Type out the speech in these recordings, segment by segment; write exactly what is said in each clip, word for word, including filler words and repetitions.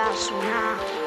Humiltasuna,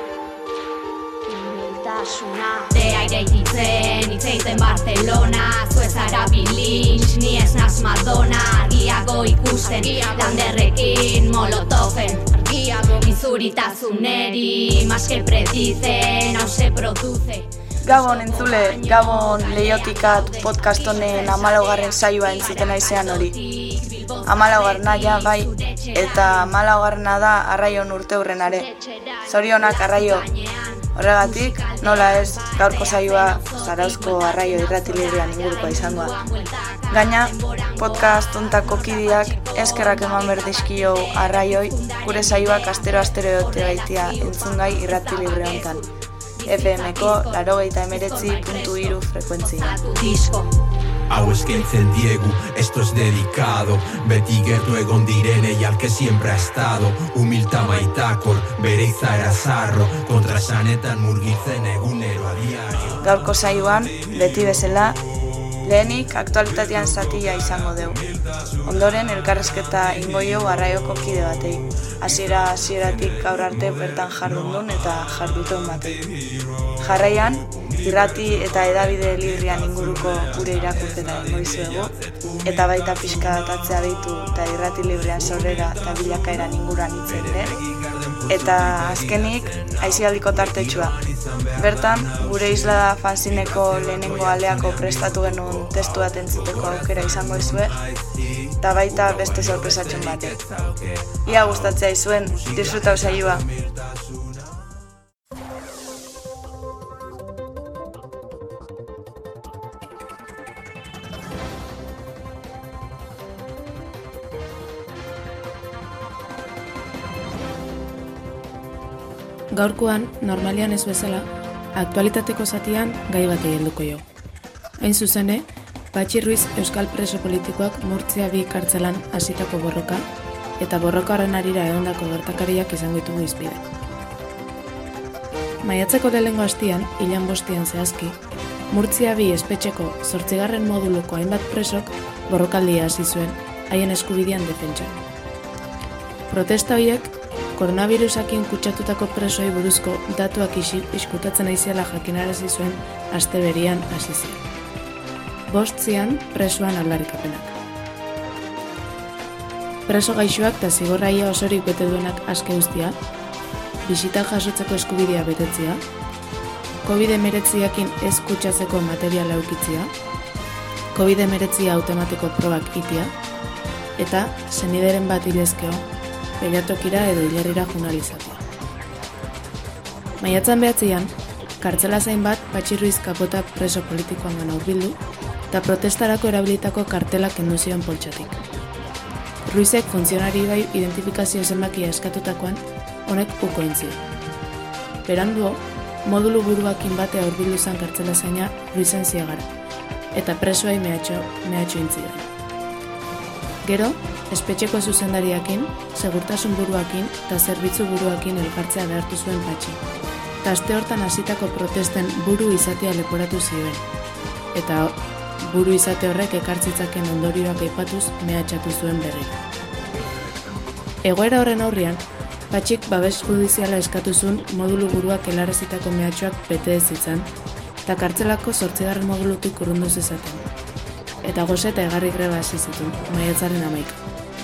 humiltasuna. De aire ititzen, itzeiten Barcelona. Zuez arabi Lynch, ni ez naz Madonna. Argiago ikusten, landerrekin Molotoven. Izuritasuneri, más que predice, no se produce. Gabon entzule, Gabon Leiotikat podcast honen hamalaugarren saioa entzuten aizean hori. Hamalaugarrena ja bai, eta hamalaugarrena da Arraion urteurrenare. Zorionak Arraio. Horregatik, nola ez, gaurko saioa Zarauzko Arraio irratilirean ingurukoa izangoa. Gaina, podcast hontako kidiak eskerrak eman berdizkio Arraioi, gure saioak astero-astero egote gaitia entzungai irratilibre hontan. F M-ko laurogeita hemeretzi puntu hiru frekuentzia. Hau eskaintzen diegu, esto es dedicado. Beti gertu egon direnei al que siempre ha estado. Humilta maitakor, bere izaera zarro. Kontrasanetan murgiltzen egunero a diario. Gaurko saioan, beti bezala, lehenik aktualitatean zatia izango deu. Ondoren elkarrezketa ingoio Arraioko kide batei. Hasiera hasieratik gaur arte bertan jardundun eta jarduten batei. Jarraian, irrati eta edabide librian inguruko gure irakurketa ingoizuegu, eta baita pixka datatzea ditu eta irrati librean sorrera eta bilakaeran inguruan hitzen ere. Eta azkenik, aisialdiko tartetxua. Bertan, gure isla fanzineko lehenengo aleako prestatu genuen testu bat entzuteko aukera izango izue, eta baita beste sorpresatxon batek. Ia gustatzea izuen, disfrutau saioa. Gaurkoan, normalian ez bezala, aktualitateko zatian gai batei helduko jo. Hain zuzene, Patxi Ruiz euskal preso politikoak Murtzia bi kartzelan hasitako borroka eta borroka horren harira egondako gertakariak izango ditugu hizpide. Maiatzeko lehenengo hastian, hilan bostian zehazki, Murtzia bi espetxeko zortzigarren moduluko hainbat presok borrokaldia hasi zuen haien eskubidean defentsa. Protesta horiek koronavirusakin kutsatutako presoei buruzko datuak iskutatzen aiziala jakinarazi zuen aste berian hasi ziren. Bost zian presoan aldarrikapenak. Preso gaixoak eta zigorraia osorik bete duenak aske uztia, bisitak jasotzeko eskubidea betetzea, covid hemeretziakin ez kutsatzeko materiala eukitzea, covid hemeretzi automatiko probak itia, eta senideren bat hilezkeo, peliatokira edo hilarrira jurnalizatua. Maiatzan behatzean, kartzela zain bat Patxi Ruiz kapota preso politikoan gana hurbildu eta protestarako erabilitako kartelak kendu zion poltsatik. Ruizek funtzionari bai identifikazio zenbakia eskatutakoan honek uko entzio. Beranduo, modulu buruakin batea hurbildu zen kartzela zaina Ruizen ziagara, eta presoai mehatxo, mehatxo intzidan. Gero, espetxeko zuzendariakin, segurtasun buruakin eta zerbitzu buruakin elkartzea behartu zuen Patxi. Eta aste hortan hasitako protesten buru izatea leporatu zioen. Eta buru izate horrek ekartzitzaken ondorioak aipatuz mehatxatu zuen berriro. Egoera horren aurrean, Patxik babes judiziala eskatu zuen modulu buruak helarazitako mehatxoak bete ez zitzan, eta kartzelako zortzigarren modulutik urrundu zezaten. Eta gozeta egarri greba hasi zituen, maiatzaren hamaika.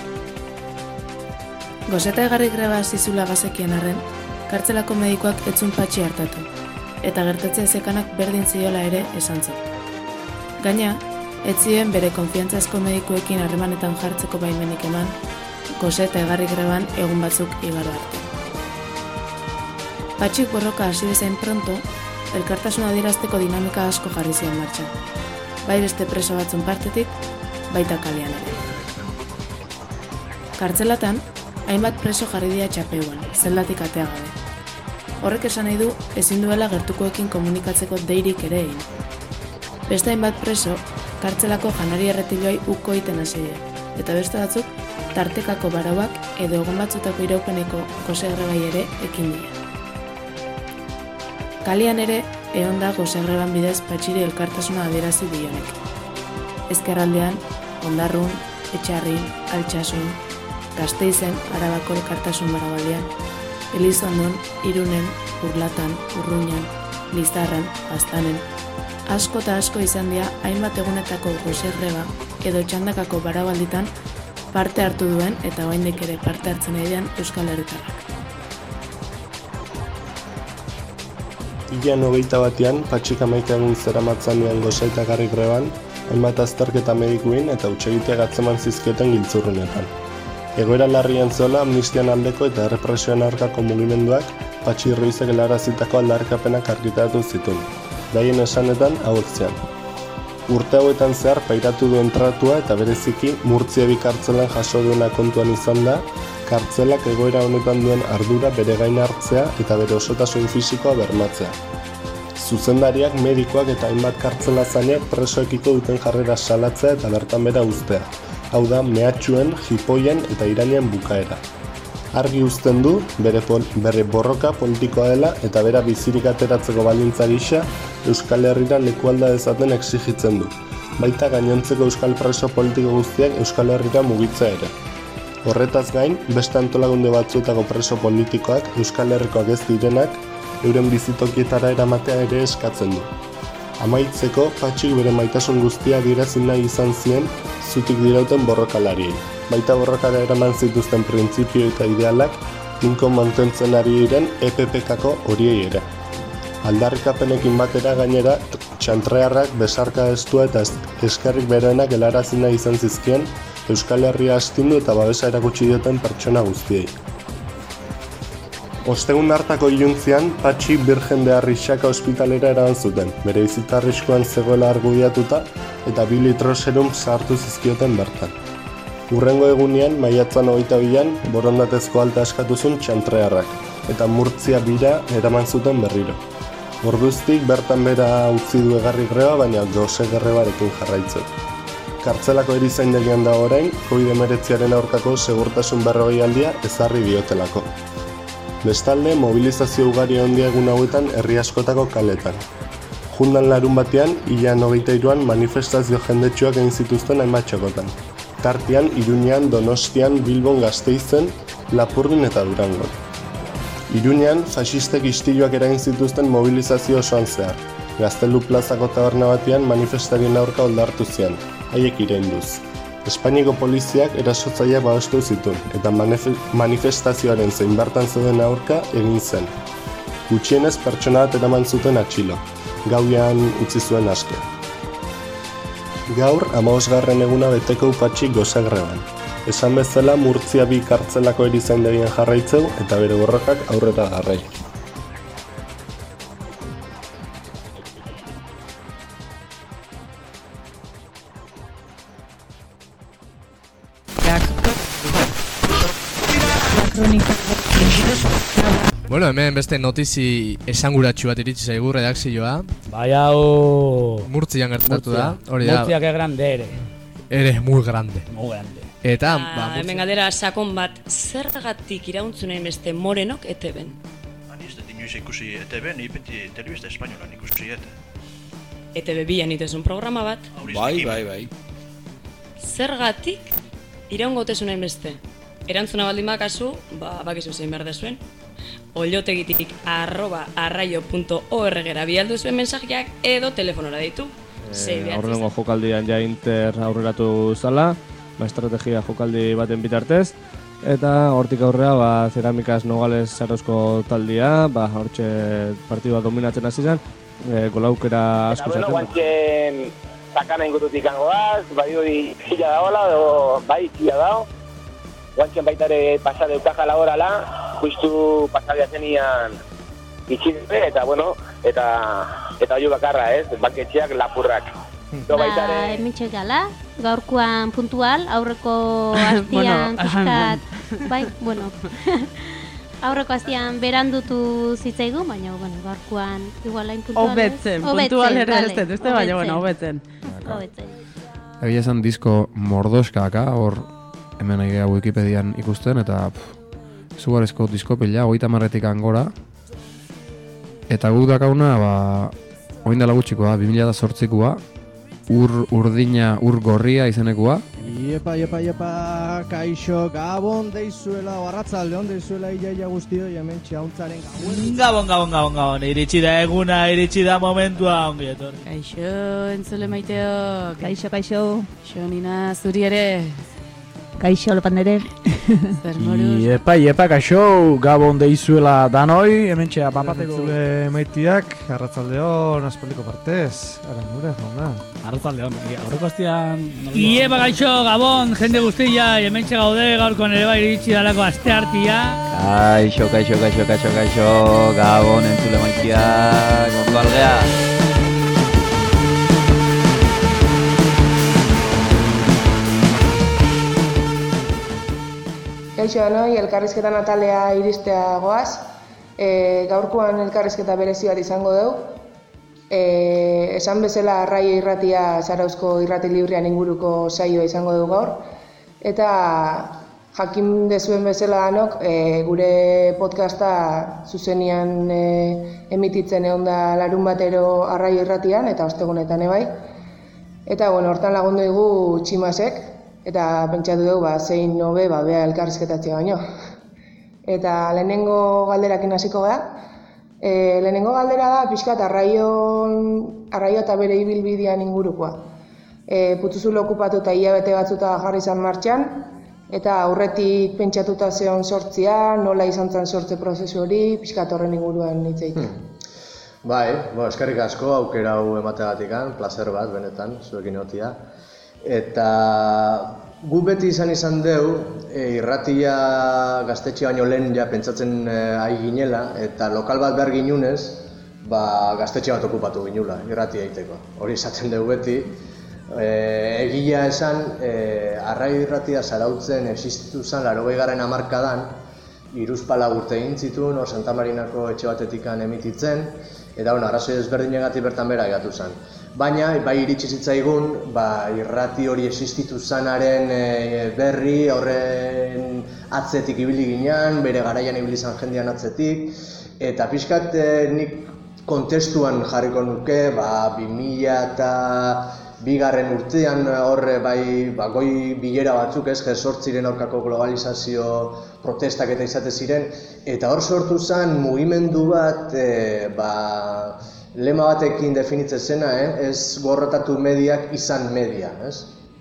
Gozeta egarri greba hasi zula bazekien arren, kartzelako medikoak etzun Patxi hartatu, eta gertatzea zekanak berdin ziola ere esan zuen. Gaina, ez zioen bere konfiantzazko medikuekin harremanetan jartzeko baimenik eman, gozeta egarri greban egun batzuk igaro arte. Patxik borroka hasi bezain pronto, elkartasuna adierazteko dinamika asko jarri zian martxan. Bai beste preso batzun partetik, baita kalean ere. Kartzelatan, hainbat preso jarri dira txapeuan, zeldatik atea gabe. Horrek esan nahi du, ezin duela gertukoekin komunikatzeko deirik ere egin. Beste hainbat preso, kartzelako janari erretiloai uko egiten hasi dira, eta beste batzuk, tartekako barauak edo egon batzutako iraupeneko gozegrebai ere ekin dira. Kalean ere, egon da gozegreban bidez Patxiri elkartasuna adierazi dionek. Ezkerraldean, Ondarrun, Etxarrin, Altsasun, Gasteizen, Arabako elkartasun barabaldean, Elizondon, Irunen, Urlatan, Urruñan, Lizarran, Aztanen, asko eta asko izan dira hainbat egunetako goxerreba edo txandakako barabalditan parte hartu duen eta oraindik ere parte hartzen edian Euskal Herritarrak. Ilean hogeita batean, Patxik hamaika egun zeramatzanean gozaitagarri greban, hainbat azterketa medikuin eta hutsegitea atzeman zizkioten giltzurrunetan. Egoera larrian zola amnistian aldeko eta errepresioen aurkako mugimenduak Patxi Ruizek helarazitako aldarrikapenak argitaratu zituen, daien esanetan hauetzean. Urte hauetan zehar pairatu duen tratua eta bereziki Murtzia bi kartzelan jaso duena kontuan izan da, kartzelak egoera honetan duen ardura bere gain hartzea eta bere osotasun fisikoa bermatzea. Zuzendariak, medikoak eta hainbat kartzelazainek presoekiko duten jarrera salatzea eta bertan bera uztea. Hau da, mehatxuen, jipoien eta irainen bukaera. Argi uzten du, bere, pol, bere borroka politikoa dela eta bera bizirik ateratzeko baldintza gisa Euskal Herrira lekualda dezaten exigitzen du. Baita gainontzeko euskal preso politiko guztiak Euskal Herrira mugitzea ere. Horretaz gain, beste antolagunde batzuetako preso politikoak Euskal Herrikoak ez direnak euren bizitokietara eramatea ere eskatzen du. Amaitzeko, Patxik bere maitasun guztia adierazi nahi izan zien zutik dirauten borrokalariei. Baita borrokara eraman zituzten printzipio eta idealak tinko mantentzen ari diren E P P K-ko horiei ere. Aldarrikapenekin batera gainera, txantrearrak besarka estua eta eskerrik berenak helarazi nahi izan zizkien Euskal Herria astindu eta babesa erakutsi dioten pertsona guztiei. Ostegun hartako iluntzian, Patxi Birgen de Arrixaka ospitalera eraman zuten, bere bizitza arriskuan zegoela argudiatuta eta bi litro serum sartu zizkioten bertan. Hurrengo egunean, maiatzan hogeita bian, borondatezko alta eskatuzun txantrearrak, eta Murtzia bira eraman zuten berriro. Orduztik bertan bera utzi du egarri greba, baina gose grebarekin jarraitzen. Kartzelako erizaindegian da orain, covid hemeretziaren aurkako segurtasun berrogei aldia ezarri diotelako. Bestalde, mobilizazio ugari handia egun hauetan herri askotako kaletan. Jundan larun batean, hilean hogeita hiruan manifestazio jendetsuak egin zituzten hainbat txokotan. Tartean, Iruñean, Donostian, Bilbon, Gasteizen, Lapurdin eta Durangon. Iruñean, faxistek istiluak eragin zituzten mobilizazio osoan zehar. Gaztelu plazako taberna batean manifestarien aurka oldartu zian, haiek irainduz. Espainiako poliziak erasotzaileak babestu zituen, eta manifestazioaren zein bertan zeuden aurka egin zen. Gutxienez pertsona bat eraman zuten atxilo, gauean utzi zuen aske. Gaur, hamabosgarren eguna beteko Patxik gozagreban. Esan bezala Murtzia bi kartzelako erizaindegien jarraitzeu eta bere borrokak aurrera garrai. Bueno, hemen beste notizi esanguratsu bat iritsi zaigu redakzioa. Bai hau... Murtzian gertatu da. Murtzia que grande ere. Ere muy grande. Muy grande. Eta... Ah, ba, hemen galdera sakon bat, zergatik irauntzuneen beste morenok E T Ben? Ani ez dut inoiz ikusi E T Ben, ipeti telebista espainolan ikusi eta. E T B bian itezun programa bat. Bai, bai, bai. Zergatik iraungotezuneen beste? Erantzuna baldin bakazu, ba, bakizu zein behar dezuen. Ollotegitik arroba arraio punto org era bialdu zuen mensajeak edo telefonora ditu. Eh, Aurrengo jokaldian ja Inter aurreratu zala, ba, estrategia jokaldi baten bitartez, eta hortik aurrea ba, Cerámicas Nogales Sarozko taldia, ba, hortxe partidua dominatzen hasi zen, e, golaukera asko zaten. Eta bueno, guantxen sakana ingututik angoaz, bai hori zila daola, bai zila dao. Guantxen baita ere pasade ukaja laborala, justu pasadea zenian itxirre, eta bueno, eta eta oio bakarra, ez, banketxeak lapurrak. Ba, hementxe gala, gaurkoan puntual, aurreko hastian pixkat, bai, bueno, aurreko hastian berandutu zitzaigu, baina, bueno, gaurkoan igualain puntual. Hobetzen, puntual ere ez dut, uste baina, bueno, hobetzen. Hobetzen. Egia esan disko mordoskaka, hor hemen aigea Wikipedian ikusten, eta izugarrizko disko pila, hogeita marretik angora. Eta guk dakauna, ba, oin dela gutxikoa, bi mila zortzikoa, ur urdina, ur gorria izenekua. Iepa, iepa, iepa, kaixo, gabon deizuela, arratzalde hon deizuela iaia guztio, hemen txauntzaren gabon. Gabon, gabon, gabon, gabon, iritsi da eguna, iritsi da momentua, ongi etorri. Kaixo, entzule maiteok. Kaixo, kaixo. Kaixo, Nina, zuri ere. Kaixo, lopan ere. Iepa, iepa, kaixo, gabon deizuela danoi, hemen txea papateko. Entzule maitiak, arratzalde hon, aspoliko partez, ara nure, jauna. Arratzalde hon, aurreko astean... Iepa, kaixo, gabon, jende guztia, hemen txe gaude, gaurkoan ere bai iritsi dalako aste hartia. Kaixo, kaixo, kaixo, kaixo, kaixo, gabon entzule maitiak, ondo algea. Kaixo danoi, elkarrizketa natalea iristea goaz. E, gaurkoan elkarrizketa berezi bat izango dugu. E, esan bezala Arraio irratia Zarauzko irrati librean inguruko saioa izango dugu gaur. Eta jakin dezuen bezala danok, e, gure podcasta zuzenian e, emititzen egon da larun batero Arraio irratian eta ostegunetan ebai. Eta bueno, hortan lagundu dugu Tximasek. Eta pentsatu dugu, ba, zein nobe, ba, bea elkarrizketatzea baino. Eta lehenengo galderakin hasiko gara. E, lehenengo galdera da, pixkat, arraio, arraio eta bere ibilbidean ingurukoa. E, Putzuzulo okupatu eta hilabete batzuta jarri izan martxan, eta aurretik pentsatuta zeon sortzia, nola izan zen sortze prozesu hori, pixkat horren inguruan hitz egiten. Hmm. Bai, bo, eskerrik asko, aukera hau emateagatikan, placer bat, benetan, zuekin egotia. Eta gu beti izan izan deu, e, irratia gaztetxe baino lehen ja pentsatzen e, ari ginela, eta lokal bat behar ginunez, ba, gaztetxe bat okupatu ginula, irratia egiteko. Hori izaten dugu beti. E, egia esan, e, Arraio irratia Zarautzen existitu zen laurogei garren hamarkadan, hiruzpalau urte egin zituen, hor Santa Marinako etxe batetikan emititzen, eta bueno, arrazoi ezberdinegatik bertan bera egatu zen. Baina, bai iritsi zitzaigun, ba, irrati hori existitu zanaren e, berri, horren atzetik ibili ginean, bere garaian ibili zan jendean atzetik, eta pixkat e, nik kontestuan jarriko nuke, ba, bi mila eta bigarren urtean horre bai ba, goi bilera batzuk ez, sortziren aurkako globalizazio protestak eta izate ziren, eta hor sortu zen mugimendu bat, e, ba, lema batekin definitzen zena, eh? Ez gorrotatu mediak izan media, ez?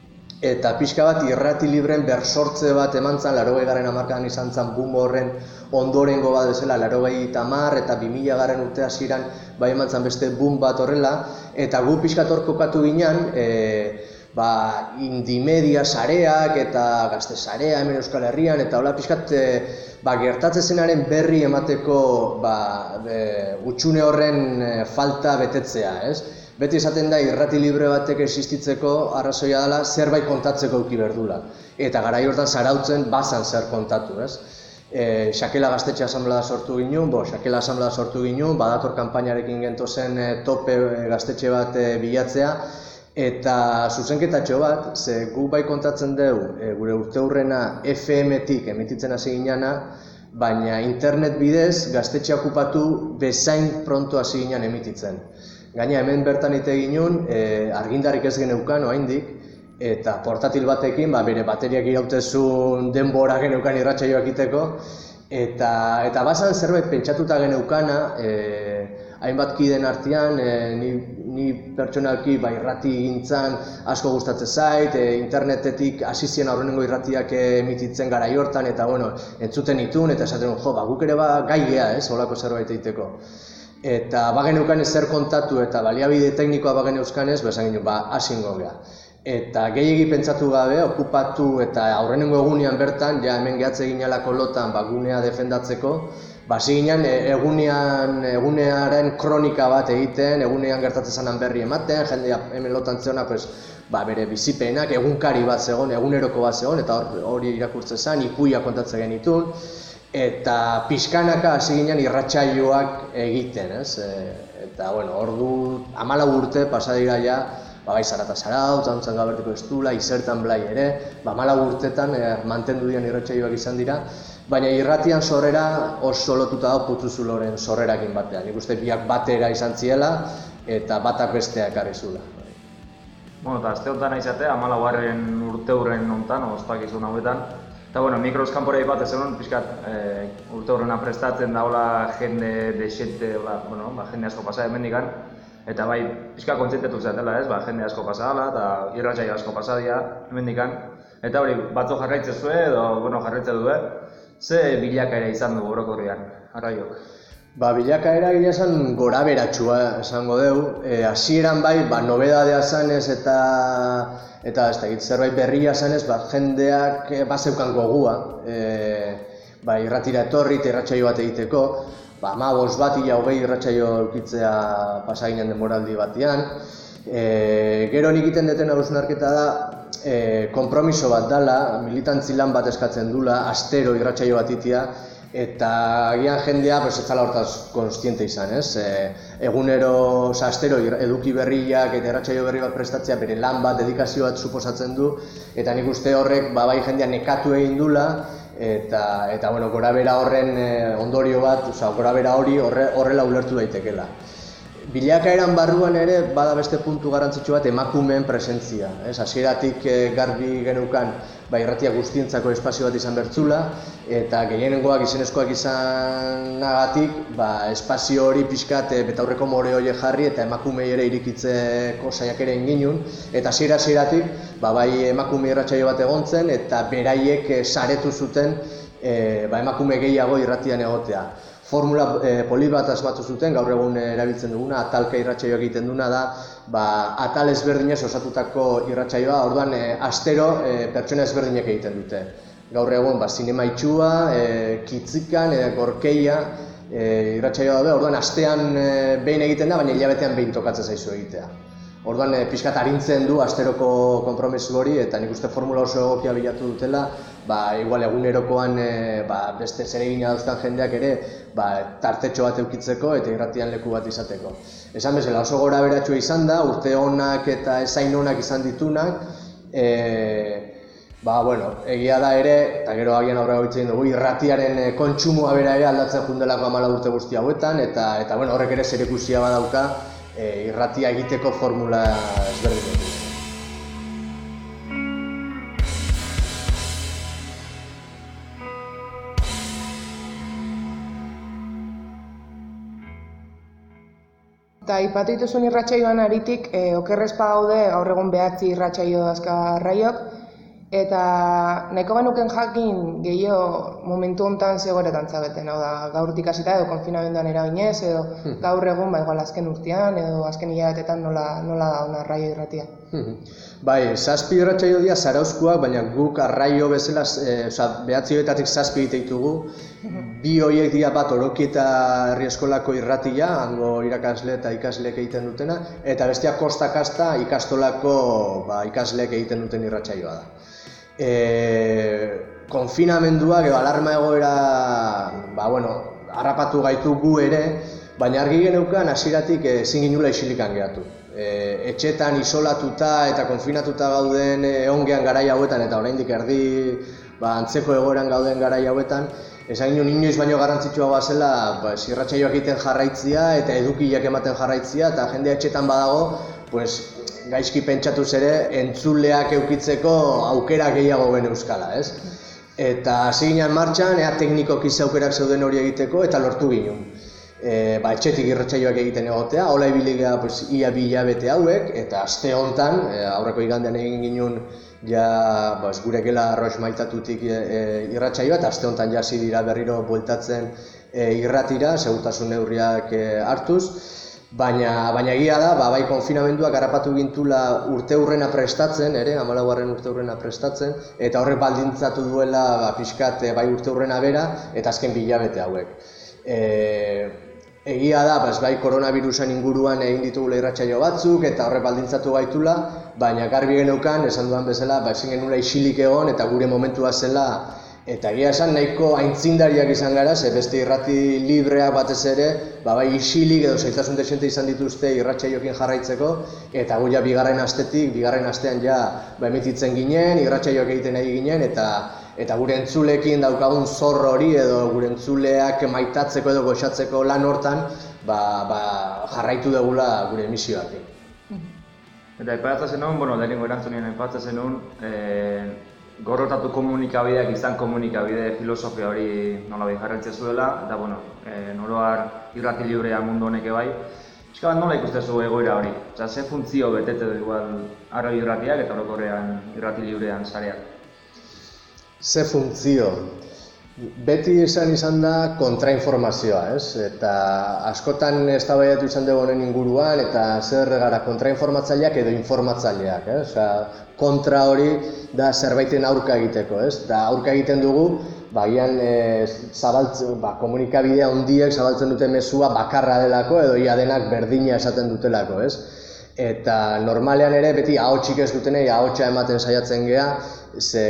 Eta pixka bat irrati libren bersortze bat eman zen, laurogei garren hamarkadan izan zen boom horren ondorengo bat bezala, laurogei hamar eta bi mila garren urte hasieran bai eman zen beste boom bat horrela, eta gu pixka hor kokatu ginen, e, ba, indimedia sareak eta gazte sarea hemen Euskal Herrian, eta hola pixkat e, ba, gertatze zenaren berri emateko ba, e, utxune horren e, falta betetzea, ez? Beti esaten da irrati libre batek existitzeko arrazoia dela zerbait kontatzeko eduki berdula. Eta garai hortan Zarautzen bazan zer kontatu, ez? E, Xakela Gaztetxe Asamblea sortu ginen, bo, Xakela Asamblea sortu ginen, badator kanpainarekin gentozen e, tope e, gaztetxe bat e, bilatzea, eta zuzenketatxo bat, ze gu bai kontatzen dugu, e, gure urte hurrena F M-tik emititzen hasi ginena, baina internet bidez gaztetxe okupatu bezain pronto hasi ginen emititzen. Gaina hemen bertan ite ginen, e, argindarik ez geneukan oraindik, eta portatil batekin ba, bere bateriak irautezun denbora geneukan irratsaioak egiteko, eta, eta bazan zerbait pentsatuta geneukana, e, hainbat kideen artean, e, ni, ni pertsonalki ba, irrati gintzan asko gustatzen zait, e, internetetik hasi ziren aurrenengo irratiak emititzen garai hortan, eta bueno, entzuten itun, eta esaten jo, ba, guk ere ba, gai gea, ez, holako zerbait egiteko. Eta bageneukan ez zer kontatu eta baliabide teknikoa bageneuzkan ez, bezan ginen, ba, asingo geha. Eta gehiegi pentsatu gabe, okupatu eta aurrenengo egunean bertan, ja hemen gehatze ginelako lotan ba, gunea defendatzeko, ba, hasi ginen egunean, egunearen kronika bat egiten, egunean gertatzen zanan berri ematen, jendea hemen lotan zeona, pues, ba, bere bizipenak, egunkari bat zegoen, eguneroko bat zegoen, eta hori irakurtzen zen, ipuia kontatzen genitun, eta pixkanaka hasi ginen irratsaioak egiten, ez? E, eta, bueno, ordu hamalau urte pasa dira ja, ba, bai Zarata Zarautz, Zauntzan Gabertiko Estula, Izertan Blai ere, ba, hamalau urtetan e, mantendu dian irratsaioak izan dira, baina irratian sorrera oso lotuta da Putzuzuloren sorrerakin batean. Nik uste biak batera izan ziela eta batak besteak ekarri zula. bueno, eta azte honetan aizatea, hamalaugarren urte hurren honetan, ospakizun hauetan. Eta, bueno, mikroz kanpora bat ez egon, pixkat, e, urte hurrena prestatzen da, hola, jende desente, hola, bueno, ba, jende asko pasa hemendikan. Eta bai, pixka kontzientatu zatela, ez, ba, jende asko pasa dela, eta irratsaio asko pasa dira hemendikan. Eta hori, batzu jarraitzen zuen, edo, bueno, jarraitzen du, ze bilakaera izan du orokorrean, Arraiok? Ba, bilakaera gila esan gora beratxua esango deu. Hasieran bai, ba, nobedadea zanez eta eta ez da, zerbait berria zanez, ba, jendeak e, bazeukan gogua. E, ba, irratira etorri eta irratsaio bat egiteko. Ba, amabos bat, ila hogei irratsaio eukitzea pasaginen denboraldi batean. E, gero nik egiten deten hausnarketa da, e, kompromiso bat dala, militantzi lan bat eskatzen dula, astero irratsaio bat itia, eta agian jendea pues, ez dela hortaz konstiente izan, ez? E, egunero, oza, astero eduki berriak eta irratsaio berri bat prestatzea bere lan bat, dedikazio bat suposatzen du, eta nik uste horrek ba, bai jendea nekatu egin dula, eta, eta bueno, gorabera horren e, ondorio bat, oza, gorabera hori horre, horrela ulertu daitekela. Bilakaeran barruan ere, bada beste puntu garrantzitsu bat emakumeen presentzia. Hasieratik garbi genukan ba, irratia guztientzako espazio bat izan bertzula, eta gehienengoak izenezkoak izanagatik ba, espazio hori pixkat betaurreko more horiek jarri eta emakumei ere irikitzeko saiakera egin ginuen. Eta hasiera-hasieratik ba, bai emakume irratsaio bat egontzen eta beraiek saretu zuten e, ba, emakume gehiago irratian egotea. Formula e, polit bat asmatu zuten, gaur egun erabiltzen duguna, atalka irratsaioak egiten duguna da, ba, atal ezberdinez osatutako irratsaioa, orduan e, astero e, pertsona ezberdinek egiten dute. Gaur egun ba, zinema itxua, e, kitzikan, e, gorkeia e, irratsaioa daude, orduan astean e, behin egiten da, baina hilabetean behin tokatzen zaizu egitea. Orduan e, pixkat arintzen du asteroko konpromisu hori, eta nik uste formula oso egokia bilatu dutela, ba, igual egunerokoan e, ba, beste zeregina dauzkan jendeak ere ba, tartetxo bat eukitzeko eta irratian leku bat izateko. Esan bezala oso gora beratxua izan da, urte onak eta ezain onak izan ditunak, e, ba, bueno, egia da ere, eta gero agian aurrera goitzen dugu, irratiaren kontsumoa bera ere aldatzen jundelako hamala urte guzti hauetan, eta, eta bueno, horrek ere zerikusia badauka e, irratia egiteko formula ezberdinetik. Eta ipatu dituzun irratsaioan aritik, e, okerrezpa gaude gaur egun behatzi irratsaio dazka Arraiok, eta nahiko genuken jakin gehiago momentu honetan zegoeretan zabeten, hau da, gaurtik hasita edo konfinamenduan eraginez, edo hmm. gaur egun, ba, igual azken urtean, edo azken hilabetetan nola, nola da ona Arraio irratia. Hmm. Bai, zazpi irratsaio dira zarauzkoak, baina guk Arraio bezala, e, oza, behatzi horietatik zazpi egite ditugu, bi horiek dira bat Oroki eta Herri Eskolako irratia, hango irakasle eta ikasleek egiten dutena, eta bestia kosta-kasta ikastolako ba, ikasleek egiten duten irratsaioa da. E, konfinamenduak edo alarma egoera, ba, bueno, harrapatu gaitu gu ere, baina argi geneukan hasieratik ezin ginula isilikan geratu. E, etxetan isolatuta eta konfinatuta gauden egongean garai hauetan eta oraindik erdi ba, antzeko egoeran gauden garai hauetan, esan ginen inoiz baino garrantzitsua zela ba, irratsaioak egiten jarraitzia eta edukiak ematen jarraitzia eta jendea etxetan badago, pues, gaizki pentsatuz ere entzuleak eukitzeko aukera gehiago ben euskala, ez? Eta hasi ginen martxan, ea teknikoki ze aukerak zeuden hori egiteko eta lortu ginen. E, ba, etxetik irratsaioak egiten egotea, hola ibili gara pues, ia bi hilabete hauek, eta aste hontan, e, aurreko igandean egin ginen ja, ba, gure gela arroz maitatutik e, e, irratsaioa, eta aste hontan jasi dira berriro bueltatzen e, irratira, segurtasun neurriak e, hartuz. Baina, baina egia da, ba, bai konfinamenduak harrapatu gintula urte hurrena prestatzen, ere, hamalaugarren urte hurrena prestatzen, eta horrek baldintzatu duela ba, pixkat bai urte hurrena bera, eta azken bilabete hauek. E, egia da, ba, bai koronavirusan inguruan egin ditugula irratsaio batzuk, eta horrek baldintzatu gaitula, baina garbi geneukan, esan dudan bezala, ba, ezin genula isilik egon, eta gure momentua zela, eta egia esan nahiko aintzindariak izan gara, ze beste irrati libreak batez ere, ba bai isilik edo zailtasun desente izan dituzte irratsaioekin jarraitzeko, eta gu ja bigarren astetik, bigarren astean ja ba, emititzen ginen, irratsaioak egiten ari ginen, eta eta gure entzulekin daukagun zorro hori edo gure entzuleak maitatzeko edo goxatzeko lan hortan, ba, ba, jarraitu dugula gure emisioakin. Eta aipatzen zenuen, bueno, lehenengo erantzunien aipatzen zenuen, e, gorrotatu komunikabideak izan komunikabide filosofia hori nolabait jarraitzen zuela, eta bueno, e, noroar irrati librea mundu honek bai. Eska bat nola ikustezu egoera hori? Osea, ze funtzio betete du igual arroi irratiak eta orokorrean irrati librean sareak? Ze funtzio? Beti izan izan da kontrainformazioa, ez? Eta askotan eztabaidatu izan dugu honen inguruan, eta zer gara kontrainformatzaileak edo informatzaileak, ez? Osea, kontra hori da zerbaiten aurka egiteko, ez? Da aurka egiten dugu, bagian e, zabaltzen, ba, komunikabidea handiek zabaltzen dute mezua bakarra delako edo ia denak berdina esaten dutelako, ez? Eta normalean ere beti ahotsik ez dutenei ahotsa ematen saiatzen gea, ze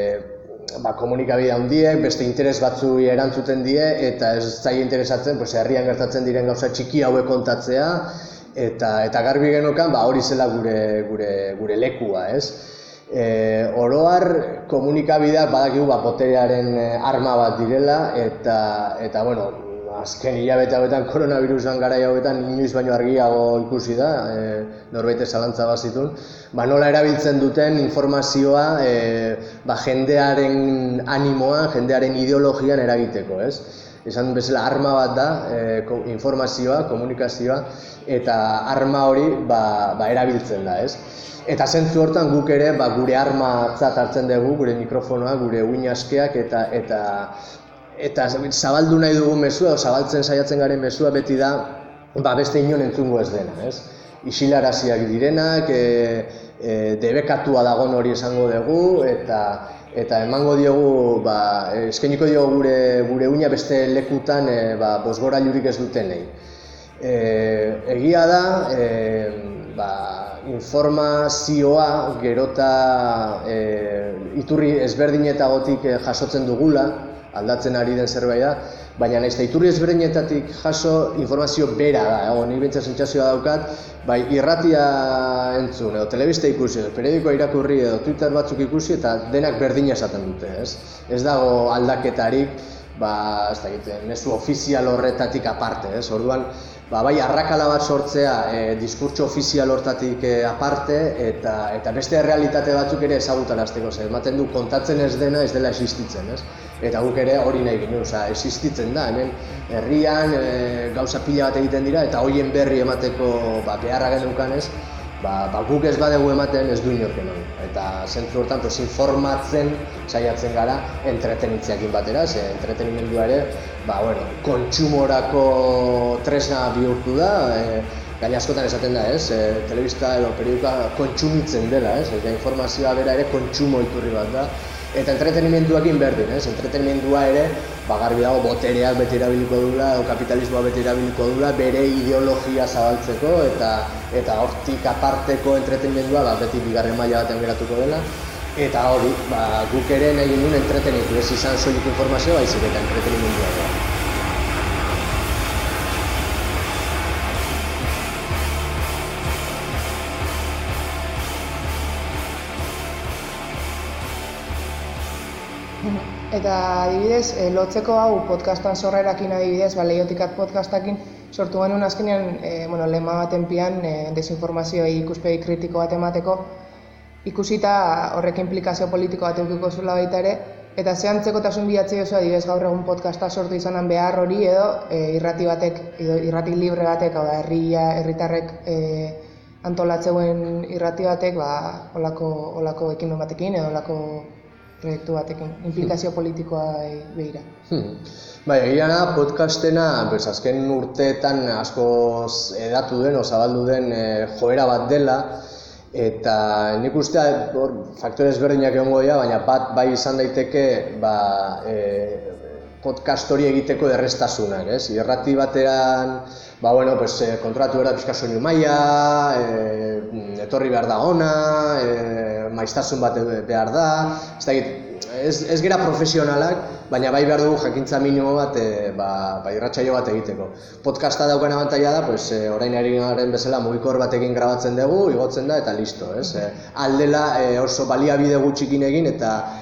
ba, komunikabide handiek, beste interes batzuei erantzuten die, eta ez zaie interesatzen, pues, herrian gertatzen diren gauza txiki hauek kontatzea, eta, eta garbi genokan ba, hori zela gure, gure, gure lekua, ez? E, oroar komunikabideak badakigu ba, boterearen arma bat direla, eta, eta bueno, azken hilabete hauetan, koronavirusan garai hauetan inoiz baino argiago ikusi da, e, norbait zalantza bazitun, ba, nola erabiltzen duten informazioa e, ba, jendearen animoan, jendearen ideologian eragiteko, ez? Esan bezala arma bat da, e, informazioa, komunikazioa, eta arma hori ba, ba, erabiltzen da, ez? Eta zentzu hortan guk ere ba, gure armatzat hartzen dugu, gure mikrofonoa, gure uin askeak, eta, eta Eta zabaldu nahi dugu mezua, edo zabaltzen saiatzen garen mezua beti da ba, beste inon entzungo ez dena, ez? Isilaraziak direnak, e, e, debekatua dagon hori esango dugu, eta, eta emango diogu, ba, eskainiko diogu gure, gure uina beste lekutan e, ba, bozgorailurik ez dutenei. E, egia da, e, ba, informazioa gerota e, iturri ezberdinetagotik e, jasotzen dugula, aldatzen ari den zerbait da, baina nahiz eta iturri ezberdinetatik jaso informazio bera da, ego, nik bintza sentsazioa daukat, bai irratia entzun, edo telebista ikusi, edo periodikoa irakurri, edo Twitter batzuk ikusi, eta denak berdina esaten dute, ez? Ez dago aldaketarik, ba, ez da egiten, mezu ofizial horretatik aparte, ez? Orduan, ba, bai arrakala bat sortzea e, diskurtso ofizial hortatik e, aparte, eta, eta beste realitate batzuk ere ezagutarazteko, ze ematen du kontatzen ez dena ez dela existitzen, ez? Eta guk ere hori nahi ginen, oza, existitzen da, hemen herrian e, gauza pila bat egiten dira, eta hoien berri emateko ba, beharra geneukan ez, ba, ba, guk ez badegu ematen ez du inork eman. Eta zentzu hortan, pues, informatzen saiatzen gara entretenitzeakin batera, ze entretenimendua ere, ba, bueno, kontsumorako tresna bihurtu da, e, gaina askotan esaten da, ez, e, telebista edo periodikoa kontsumitzen dela, ez, eta informazioa bera ere kontsumo iturri bat da, eta entretenimenduakin berdin, ez, entretenimendua ere, ba, garbi dago botereak beti erabiliko dula, edo kapitalismoa beti erabiliko dula, bere ideologia zabaltzeko, eta eta hortik aparteko entretenimendua ba, beti bigarren maila batean geratuko dela, eta hori, ba, guk ere nahi ginen entretenitu, ez izan soilik informazioa, baizik eta entretenimendua da. Eta adibidez, e, lotzeko hau podcastan sorrerakin adibidez, ba, Leiotikat podcastakin sortu genuen azkenean, e, bueno, lema baten pian, e, desinformazioei ikuspegi kritiko bat emateko, ikusita horrek implikazio politiko bat edukiko zuela baita ere, eta ze antzekotasun bilatzea oso adibidez gaur egun podcasta sortu izanan behar hori edo e, irrati batek, edo irrati libre batek, hau da, herria, herritarrek e, antolatzeuen irrati batek, ba, olako, olako ekimen batekin edo olako proiektu batekin, implikazio politikoa behira. Hmm. Bai, egia da, podcastena, pues, azken urteetan askoz edatu den, zabaldu den e, joera bat dela, eta nik uste hor faktore ezberdinak egongo dira, baina bat bai izan daiteke ba, e, podcast hori egiteko errestasunak, ez? Irrati batean, ba, bueno, pues, e, kontratu behar da pixka soinu maila, e, etorri behar da ona, e, maiztasun bat behar da, ez da ez, ez gera profesionalak, baina bai behar dugu jakintza minimo bat, e, ba, ba, irratsaio bat egiteko. Podcasta daukan abantaila da, pues, e, orain ari garen bezala mugikor batekin grabatzen dugu, igotzen da eta listo, ez? E, aldela e, oso baliabide gutxikin egin eta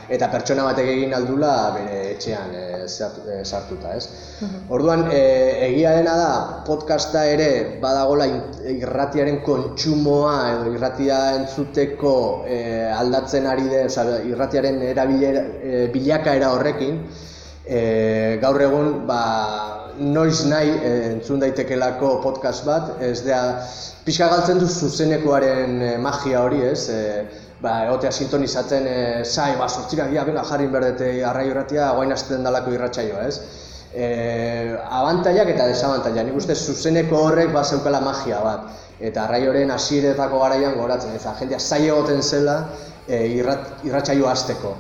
eta pertsona batek egin aldula bere etxean e, sartuta, ez? Orduan, e, egia dena da, podcasta ere badagola irratiaren kontsumoa edo irratia entzuteko e, aldatzen ari den, oza, irratiaren erabilera, e, bilakaera horrekin, e, gaur egun, ba, noiz nahi e, entzun daitekelako podcast bat, ez da, pixka galtzen du zuzenekoaren e, magia hori, ez? E, ba, egotea sintonizatzen, e, zai, ba, sortzirak dira, benga, jarri berdete arraio irratia, guain azten dalako irratsaioa, ez? E, abantaiak eta desabantaiak, nik uste zuzeneko horrek bat zeukala magia bat, eta arraioren hasieretako garaian goratzen, ez da, jendea zai egoten zela e, irrat, irratsaioa hasteko.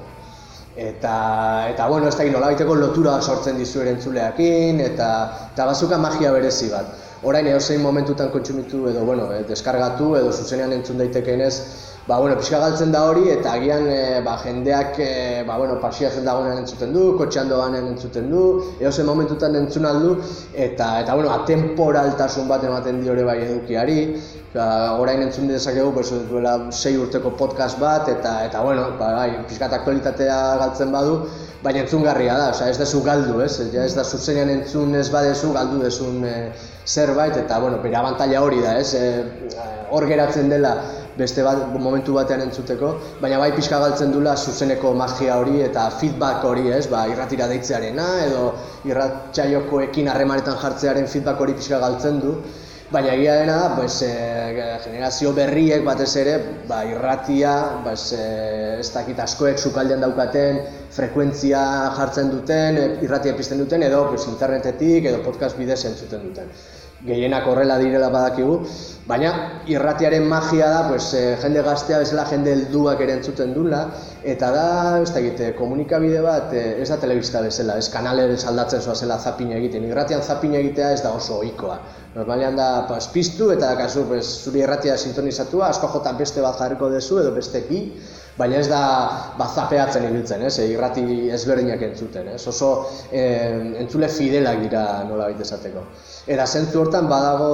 Eta, eta bueno, ez da nolabaiteko lotura sortzen dizu erentzuleakin, eta, eta bazuka magia berezi bat. Orain edozein momentutan kontsumitu edo, bueno, deskargatu edo zuzenean entzun daitekeenez, ba, bueno, pixka galtzen da hori, eta agian e, ba, jendeak e, ba, bueno, pasiatzen dagoenean entzuten du, kotxean doanean entzuten du, edozein momentutan entzun aldu, eta, eta bueno, atemporaltasun bat ematen dio ere bai edukiari. Ba, orain entzun dezakegu, pues, duela sei urteko podcast bat, eta, eta bueno, ba, bai, pixkat aktualitatea galtzen badu, baina entzungarria da, oza, ez dezu galdu, ez? Ja, ez da zuzenean entzun ez badezu, galdu dezun e, zerbait, eta bueno, bere abantaila hori da, ez? E, hor geratzen dela beste bat, momentu batean entzuteko, baina bai pixka galtzen dula zuzeneko magia hori eta feedback hori, ez? Ba, irratira deitzearena edo irratsaiokoekin harremanetan jartzearen feedback hori pixka galtzen du. Baina egia dena da, pues, e, generazio berriek batez ere, ba, irratia, pues, e, ez dakit askoek sukaldean daukaten, frekuentzia jartzen duten, irratia pizten duten, edo pues, internetetik edo podcast bidez entzuten duten. Gehienak horrela direla badakigu, baina irratiaren magia da, pues, e, jende gaztea bezala jende helduak ere entzuten dula, eta da, ez dakit, komunikabide bat, e, ez da telebista bezala, ez kanalez aldatzen zoazela zapin egiten, irratian zapin egitea ez da oso ohikoa. Normalean da, pues, piztu eta kasu, pues, zuri irratia sintonizatua, asko jotan beste bat jarriko dezu edo beste bi, baina ez da ba, zapeatzen ibiltzen, ez? E, irrati ezberdinak entzuten, ez? Oso e, entzule fidelak dira nolabait esateko. Eta zentzu hortan badago,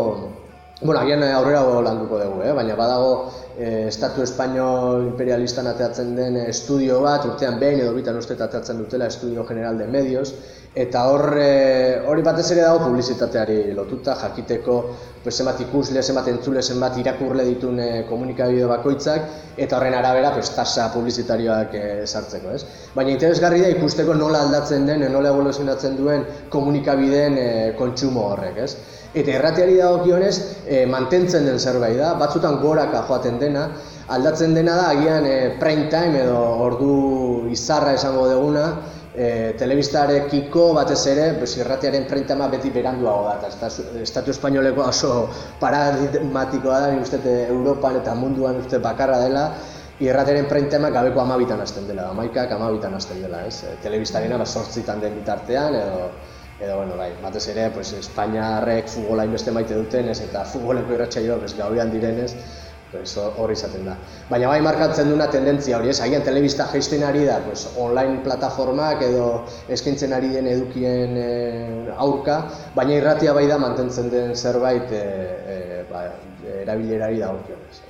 bueno, agian aurrera landuko dugu, eh? Baina badago e, Estatu Espainol imperialistan ateatzen den estudio bat, urtean behin edo bitan uste ateatzen dutela Estudio General de Medios, eta hor, e, hori batez ere dago publizitateari lotuta, jakiteko pues, zenbat ikusle, zenbat entzule, zenbat irakurle ditun e, komunikabide bakoitzak, eta horren arabera pues, tasa publizitarioak e, sartzeko, ez? Baina interesgarri da ikusteko nola aldatzen den, nola evoluzionatzen duen komunikabideen e, kontsumo horrek, ez? Eta irratiari dagokionez e, mantentzen den zerbait da, batzutan goraka joaten dena, aldatzen dena da agian e, prime time edo ordu izarra esango duguna, e, telebistarekiko batez ere, pues, irratiaren prime timea beti beranduago da, eta Estatu Espainoleko oso paradigmatikoa da, nik uste Europan eta munduan uste bakarra dela, irratiaren prime timea gabeko amabitan hasten dela, amaikak amabitan hasten dela, ez? E, telebistarena ba, sortzitan den bitartean, edo edo, bueno, bai, batez ere, pues, Espainiarrek futbola inbeste maite dutenez eta futboleko irratsaioak pues, gauean direnez, pues, hori izaten da. Baina bai markatzen duna tendentzia hori, ez? Agian telebista jaisten ari da, pues, online plataformak edo eskaintzen ari den edukien e, aurka, baina irratia bai da mantentzen den zerbait e, e, ba, erabilerari dagokionez.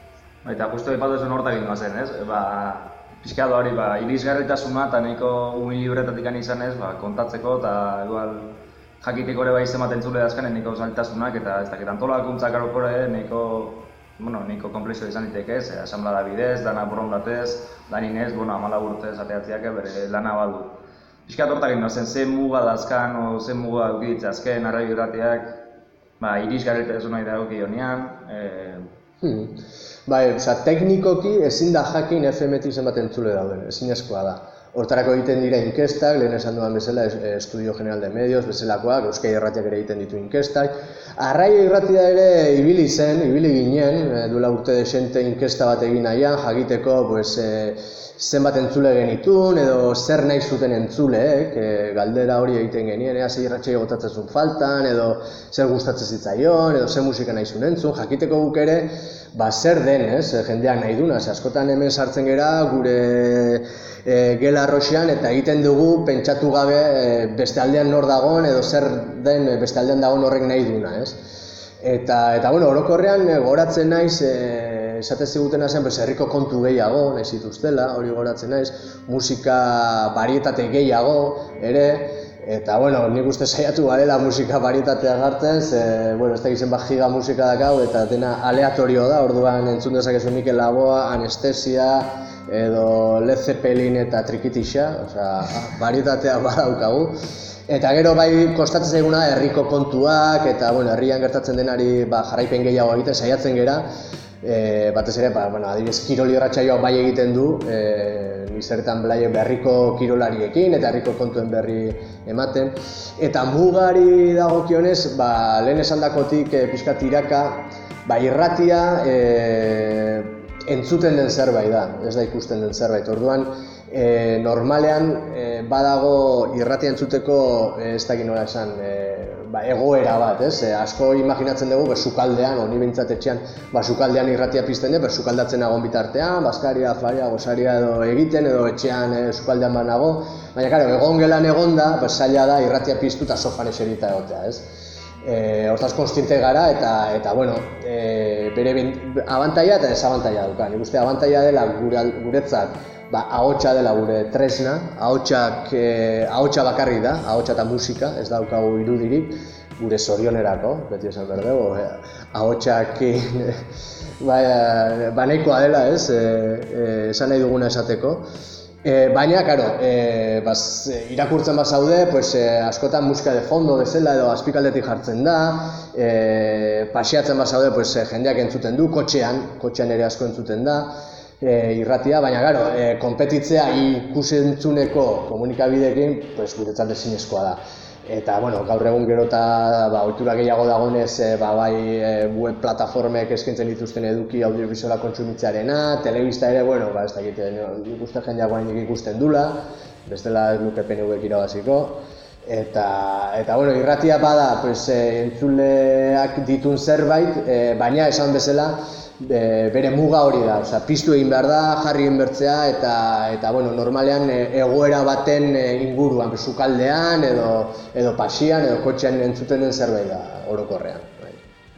Eta justu aipatu zuen hortak ingoa zen, ez? Ba, pixka hori, ba, irisgarritasuna eta nahiko umil libretatik izanez, ba, kontatzeko eta igual jakiteko ere bai zenbat entzule dazkanen nahiko zailtasunak eta ez dakit antolakuntzak arokore nahiko, bueno, nahiko komplexo izan ditek ez, asamblada bidez, dana borondatez, daninez, bueno, amala urtez ateatziak bere lana baldu. Pixka hortak ingo zen, ze muga dazkan o ze muga dukiditza azken arraio irratiak, ba, irisgarritasuna dagokionean, e... Hmm. Bai, oza, teknikoki ezin da jakin F M-tik zenbat entzule dauden, ezinezkoa da. Hortarako egiten dira inkestak, lehen esan dudan bezala, Estudio General de Medios, bezalakoak, Euskadi Irratiak ere egiten ditu inkestak. Arraio irratia ere ibili zen, ibili ginen, duela urte desente inkesta bat egin nahian, jakiteko pues, e, zenbat entzule genitun, edo zer nahi zuten entzuleek, e, galdera hori egiten genien, ea zer irratsaio gotatzen zuen faltan, edo zer gustatzen zitzaion, edo zer musika nahi zuen entzun, jakiteko guk ere, ba, zer den, ez, jendeak nahi duna, ze askotan hemen sartzen gera gure e, gela arroxean eta egiten dugu pentsatu gabe e, beste aldean nor dagoen edo zer den beste aldean dagoen horrek nahi duna, ez? Eta, eta bueno, orokorrean goratzen naiz e, esate zigutena zen, pues, herriko kontu gehiago, nahi zituztela, hori goratzen naiz, musika barietate gehiago ere, eta, bueno, nik uste saiatu garela musika barietatea gartzen, ze, bueno, ez da gizen bat giga musika dakau, eta dena aleatorio da, orduan entzun dezakezu Mikel Laboa, Anestesia, edo Led Zeppelin eta Trikitixa, osea, barietatea badaukagu. Eta gero bai kostatzen zaiguna herriko kontuak, eta, bueno, herrian gertatzen denari ba, jarraipen gehiago egiten saiatzen gera, e, batez ere, ba, bueno, adibidez, kirol irratsaioak bai egiten du, e, nizertan blaiek berriko kirolariekin eta herriko kontuen berri ematen. Eta mugari dagokionez, ba, lehen esandakotik e, pixka tiraka, ba, irratia e, entzuten den zerbait da, ez da ikusten den zerbait. Orduan, e, normalean e, badago irratia entzuteko, e, ez dakit nola esan, e, ba, egoera bat, ez? E, asko imaginatzen dugu, sukaldean, honi behintzat etxean, ba, sukaldean irratia pizten dut, sukaldatzen nagon bitartean, baskaria, afaria, gozaria edo egiten, edo etxean e, sukaldean banago. Baina, karo, egon gelan egonda, ba, zaila da irratia piztu eta sofan eserita egotea, ez? E, hortaz konstiente gara eta, eta bueno, e, bere abantaila eta desabantaila dauka. Nik uste abantaila dela gure, guretzat, ba, ahotsa dela gure tresna, ahotsak, e, ahotsa bakarrik da, ahotsa eta musika, ez daukagu irudirik, gure zorionerako, beti esan behar dugu, e, ahotsak ba, ba nahikoa dela, ez, e, e, esan nahi duguna esateko. E, baina, karo, e, baz, irakurtzen bazaude, pues, e, askotan musika de fondo bezala edo azpikaldetik jartzen da, e, paseatzen bazaude, pues, e, jendeak entzuten du, kotxean, kotxean ere asko entzuten da, e, irratia, baina, karo, e, konpetitzea ikusentzuneko komunikabideekin, pues, guretzat ezinezkoa da. Eta, bueno, gaur egun gero eta ba, ohitura gehiago dagoenez, e, ba, bai e, web plataformek eskaintzen dituzten eduki audiovisuala kontsumitzearena, telebista ere, bueno, ba, ez dakit, nik uste jendeak guainik ikusten dula, bestela ez luke P N V-ek irabaziko. Eta, eta, bueno, irratia bada, pues, e, entzuleak ditun zerbait, e, baina esan bezala, E, bere muga hori da, osea, piztu egin behar da, jarri egin bertzea, eta, eta bueno, normalean e, egoera baten e, inguruan, sukaldean, edo, edo pasian, edo kotxean entzuten den zerbait da, orokorrean. Bai.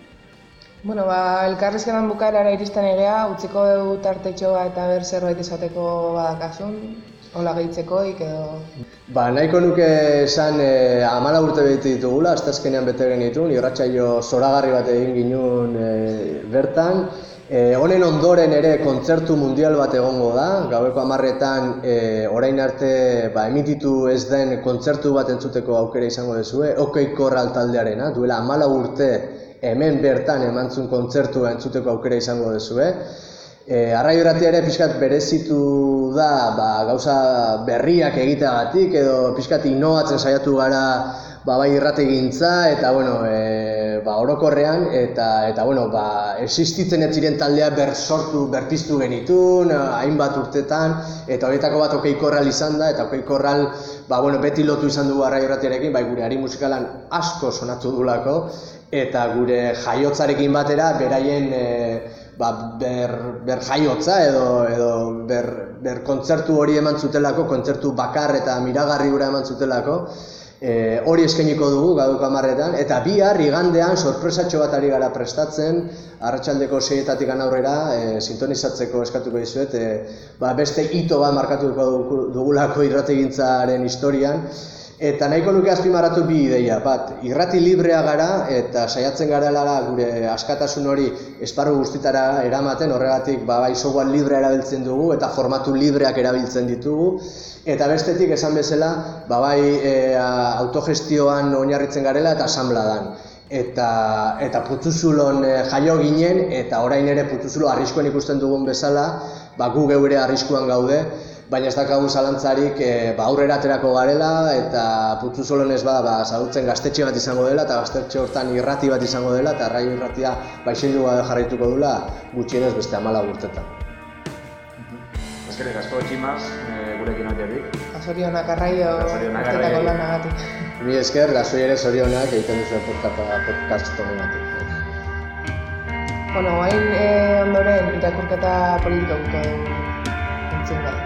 Bueno, ba, elkarrizketan bukaerara iristen egea, utziko dugu tartetxoa eta ber zerbait esateko badakasun, hola gehitzekoik edo... Ba, nahiko nuke esan e, amala urte bete ditugula, asteazkenean bete genitun, irratsaio zoragarri bat egin ginuen e, bertan. E, honen ondoren ere kontzertu mundial bat egongo da, gaueko hamarretan e, orain arte ba, emititu ez den kontzertu bat entzuteko aukera izango duzue, Okei Korral taldearena, duela amala urte hemen bertan emantzun kontzertua entzuteko aukera izango duzue. E, Arraio Irratia ere pixkat berezitu da ba, gauza berriak egiteagatik edo pixkat innovatzen saiatu gara ba, bai irrategintza eta bueno, e, ba, orokorrean eta, eta bueno, ba, existitzen ez ziren taldea bersortu, berpiztu genitun, hainbat urtetan eta horietako bat Okei Korral izan da eta Okei Korral ba, bueno, beti lotu izan dugu Arraio Irratiarekin, bai gure ari musikalan asko sonatu dulako eta gure jaiotzarekin batera beraien e, ba, ber, ber jaiotza edo, edo ber, ber kontzertu hori eman zutelako, kontzertu bakar eta miragarri gura eman zutelako. E, hori eskainiko dugu gaueko hamarretan, eta bihar igandean sorpresatxo bat ari gara prestatzen, arratsaldeko seietatik aurrera, e, sintonizatzeko eskatuko dizuet, e, ba, beste hito bat markatuko dugulako irrategintzaren historian, eta nahiko nuke azpimarratu bi ideia, bat, irrati librea gara eta saiatzen garela gure askatasun hori esparru guztitara eramaten, horregatik ba, bai software librea erabiltzen dugu eta formatu libreak erabiltzen ditugu, eta bestetik esan bezala, ba, bai e, autogestioan oinarritzen garela eta asanbladan. Eta, eta Putzuzulon e, jaio ginen, eta orain ere Putzuzulo arriskoan ikusten dugun bezala, ba, gu geure arriskuan gaude, baina ez dakagun zalantzarik e, ba, aurrera aterako garela eta Putzuzulon ez bada ba, zagutzen gaztetxe bat izango dela eta gaztetxe hortan irrati bat izango dela eta Arraio Irratia baixildu bat jarraituko dula gutxienez beste hamala urtetan. Eskerrik asko Tximaz, e, gurekin hatiatik. Zorionak Arraio urtetako lanagatik. Mi esker, gazoi ere zorionak egiten duzuen podcast honegatik. Bueno, hain e, ondoren irakurketa politiko dugu entzun gara.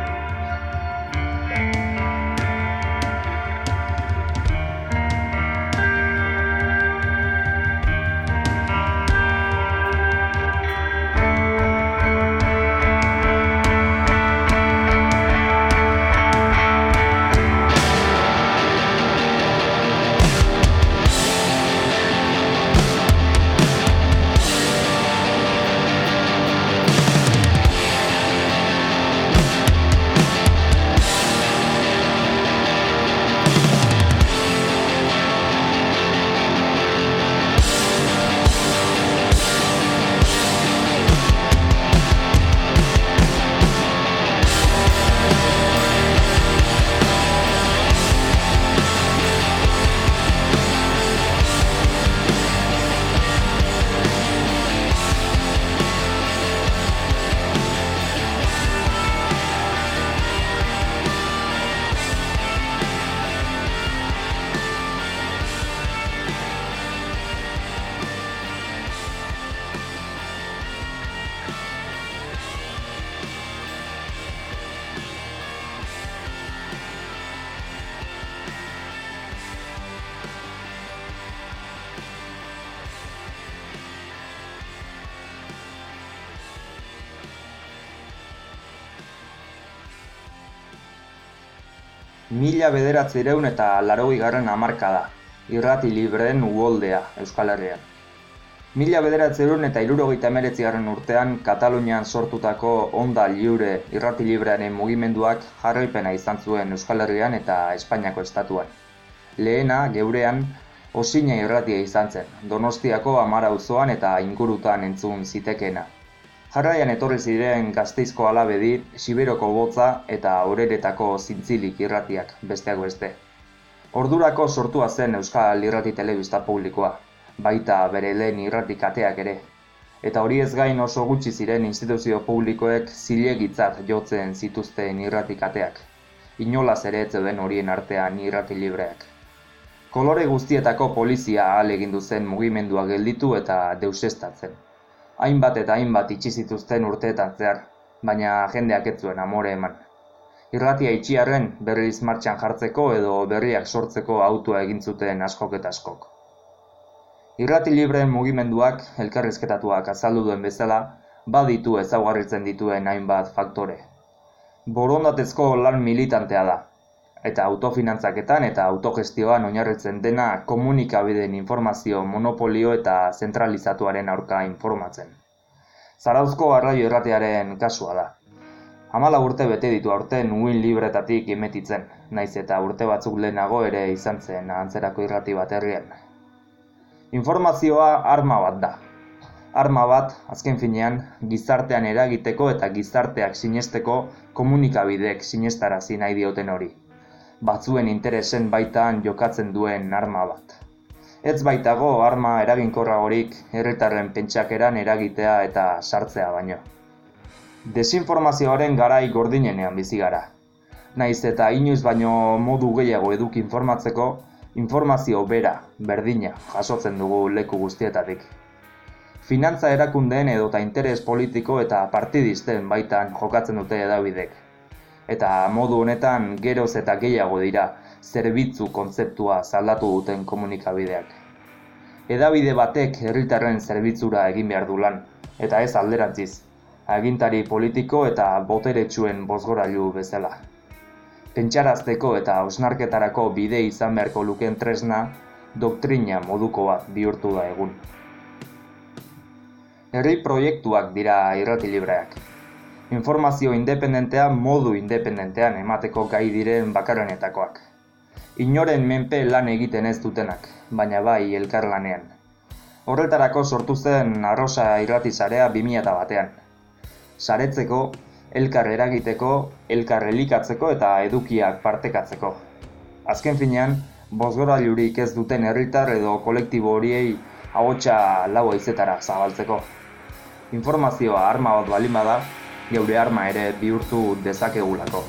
Mila bederatziehun eta laurogeigarren hamarkada, irrati libreen uholdea Euskal Herrian. Mila bederatziehun eta hirurogeita hemeretzigarren urtean Katalunian sortutako Onda Libre irrati librearen mugimenduak jarraipena izan zuen Euskal Herrian eta Espainiako estatuan. Lehena, geurean, Osina irratia izan zen, Donostiako Amara auzoan eta ingurutan entzun zitekeena. Jarraian etorri ziren Gasteizko Alabedi, Siberoko Botza eta Oreretako Zintzilik irratiak, besteak beste. Ordurako sortua zen Euskal Irrati Telebista publikoa, baita bere lehen irrati kateak ere. Eta hori ez gain oso gutxi ziren instituzio publikoek zilegitzat jotzen zituzten irrati kateak. Inolaz ere ez zeuden horien artean irrati libreak. Kolore guztietako polizia ahalegindu zen mugimendua gelditu eta deusestatzen. Hainbat eta hainbat itxi zituzten urteetan zehar, baina jendeak ez zuen amore eman. Irratia itxiarren berriz martxan jartzeko edo berriak sortzeko autua egin zuten askok eta askok. Irrati libreen mugimenduak, elkarrizketatuak azaldu duen bezala, baditu ezaugarritzen dituen hainbat faktore. Borondatezko lan militantea da, eta autofinantzaketan eta autogestioan oinarritzen dena komunikabideen informazio monopolio eta zentralizatuaren aurka informatzen. Zarauzko arraio irratiaren kasua da. Hamala urte bete ditu aurten uin libretatik emetitzen, naiz eta urte batzuk lehenago ere izan zen antzerako irrati bat herrian. Informazioa arma bat da. Arma bat, azken finean, gizartean eragiteko eta gizarteak sinesteko komunikabideek sinestarazi nahi dioten hori. Batzuen interesen baitan jokatzen duen arma bat. Ez baitago arma eraginkorragorik herritarren pentsakeran eragitea eta sartzea baino. Desinformazioaren garai gordinenean bizi gara. Naiz eta inoiz baino modu gehiago eduki informatzeko, informazio bera, berdina, jasotzen dugu leku guztietatik. Finantza erakundeen edota interes politiko eta partidisten baitan jokatzen dute hedabidek. Eta modu honetan geroz eta gehiago dira zerbitzu kontzeptua zaldatu duten komunikabideak. Hedabide batek herritarren zerbitzura egin behar du lan, eta ez alderantziz, agintari politiko eta boteretsuen bozgorailu bezala. Pentsarazteko eta hausnarketarako bide izan beharko lukeen tresna, doktrina moduko bat bihurtu da egun. Herri proiektuak dira irrati libreak. Informazio independentea modu independentean emateko gai diren bakarrenetakoak. Inoren menpe lan egiten ez dutenak, baina bai elkarlanean. Horretarako sortu zen Arrosa irrati sarea bi mila batean. Saretzeko, elkar eragiteko, elkar elikatzeko eta edukiak partekatzeko. Azken finean, bozgorailurik ez duten herritar edo kolektibo horiei ahotsa lau haizetara zabaltzeko. Informazioa arma bat balin bada, geure arma ere bihurtu dezakegulako.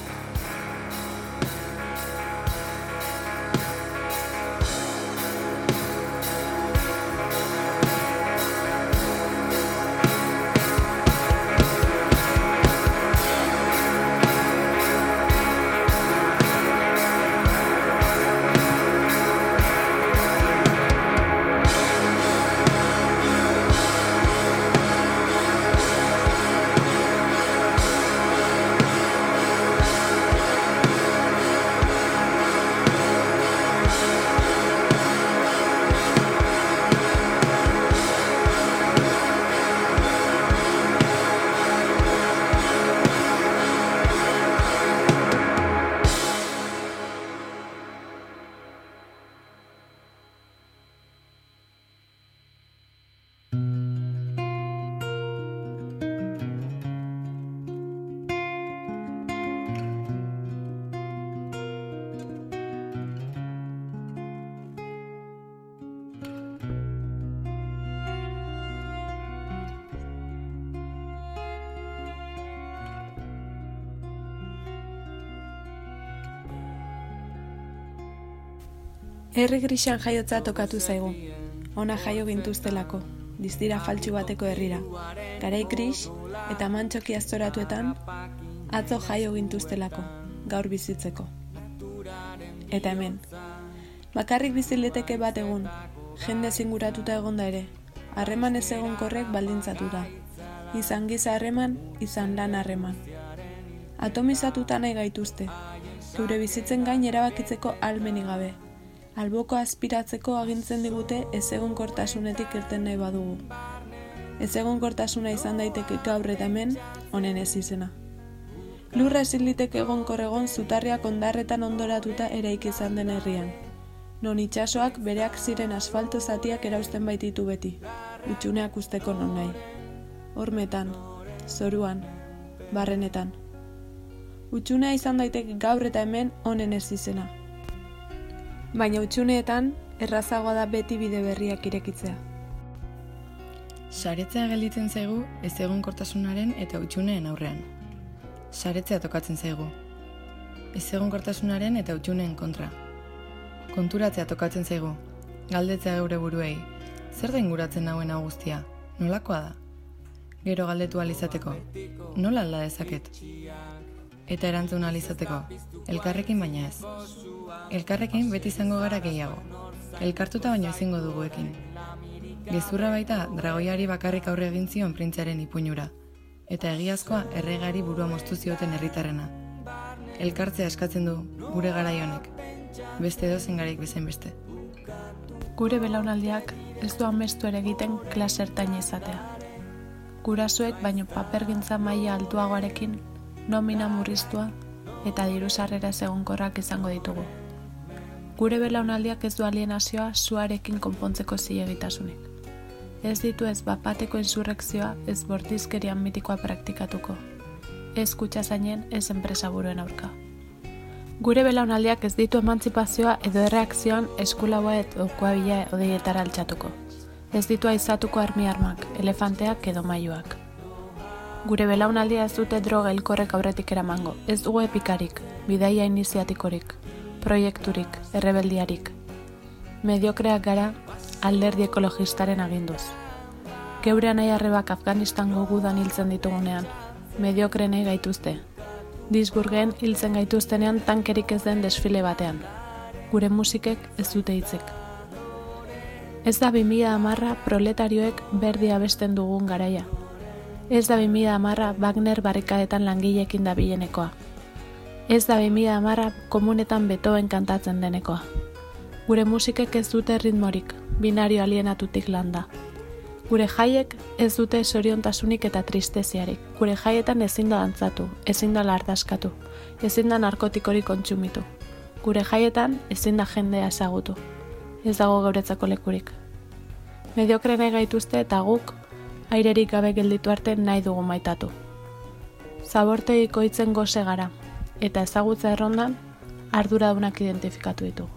Herri grisan jaiotza tokatu zaigu, ona jaio gintuztelako, distira faltsu bateko herrira, garai gris eta mantxoki aztoratuetan, atzo jaio gintuztelako, gaur bizitzeko. Eta hemen, bakarrik bizileteke bat egun, jende zinguratuta egonda ere, harreman ez egonkorrek baldintzatu da, izan giza harreman, izan lan harreman. Atomizatuta nahi gaituzte, geure bizitzen gain erabakitzeko ahalmenik gabe. Alboko aspiratzeko agintzen digute ezegonkortasunetik irten nahi badugu. Ezegonkortasuna izan daiteke gaur eta hemen, honen ez izena. Lurra ezin liteke egonkor egon zutarriak ondarretan ondoratuta eraiki izan den herrian. Non itsasoak bereak ziren asfalto zatiak erausten baititu beti, utxuneak usteko non nahi. Hormetan, zoruan, barrenetan. Utxunea izan daiteke gaur eta hemen honen ez izena. Baina utxuneetan, errazagoa da beti bide berriak irekitzea. Saretzea gelditzen zaigu ezegonkortasunaren eta utxuneen aurrean. Saretzea tokatzen zaigu. Ezegonkortasunaren eta utxuneen kontra. Konturatzea tokatzen zaigu. Galdetzea geure buruei. Zer da inguratzen nauen hau guztia? Nolakoa da? Gero galdetu ahal izateko. Nola alda dezaket? Eta erantzun ahal izateko. Elkarrekin baina ez. Elkarrekin beti izango gara gehiago. Elkartuta baino ezingo dugu ekin. Gezurra baita dragoiari bakarrik aurre egin zion printzearen ipuinura. Eta egiazkoa erregari burua moztu zioten herritarrena. Elkartzea eskatzen du gure garai honek. Beste edozen garaik bezain beste. Gure belaunaldiak ez du amestu ere egiten klase ertaina izatea. Gurasoek baino papergintza maila altuagoarekin nomina murriztua eta diru sarrera ezegonkorrak izango ditugu. Gure belaunaldiak ez du alienazioa suarekin konpontzeko zilegitasunik. Ez ditu ez bapateko insurrekzioa, ez bortizkerian mitikoa praktikatuko. Ez kutxazainen, ez enpresaburuen aurka. Gure belaunaldiak ez ditu emantzipazioa edo erreakzioan eskulaboa edo koabila odeietara altxatuko. Ez ditu aizatuko armi armak, elefanteak edo mailuak. Gure belaunaldia ez dute droga hilkorrek aurretik eramango, ez dugu epikarik, bidaia iniziatikorik, proiekturik, errebeldiarik. Mediokreak gara alderdi ekologistaren aginduz. Geure anai arrebak Afganistango gudan hiltzen ditugunean, mediokrenei gaituzte. Duisburgen hiltzen gaituztenean tankerik ez den desfile batean. Gure musikek ez dute hitzik. Ez da bi mila hamarra proletarioek berdi abesten dugun garaia. Ez da bi mila hamarra Wagner barrikadetan langileekin dabilenekoa. Ez da bi mila hamarra komunetan Beethoven kantatzen denekoa. Gure musikek ez dute ritmorik, binario alienatutik landa. Gure jaiek ez dute zoriontasunik eta tristeziarik. Gure jaietan ezin da dantzatu, ezin da lardaskatu, ezin da narkotikorik kontsumitu. Gure jaietan ezin da jendea ezagutu. Ez dago geuretzako lekurik. Mediokrenei gaituzte eta guk airerik gabe gelditu arte nahi dugu maitatu. Zabortegiko hitzen goze gara, eta ezagutza errondan arduradunak identifikatu ditugu.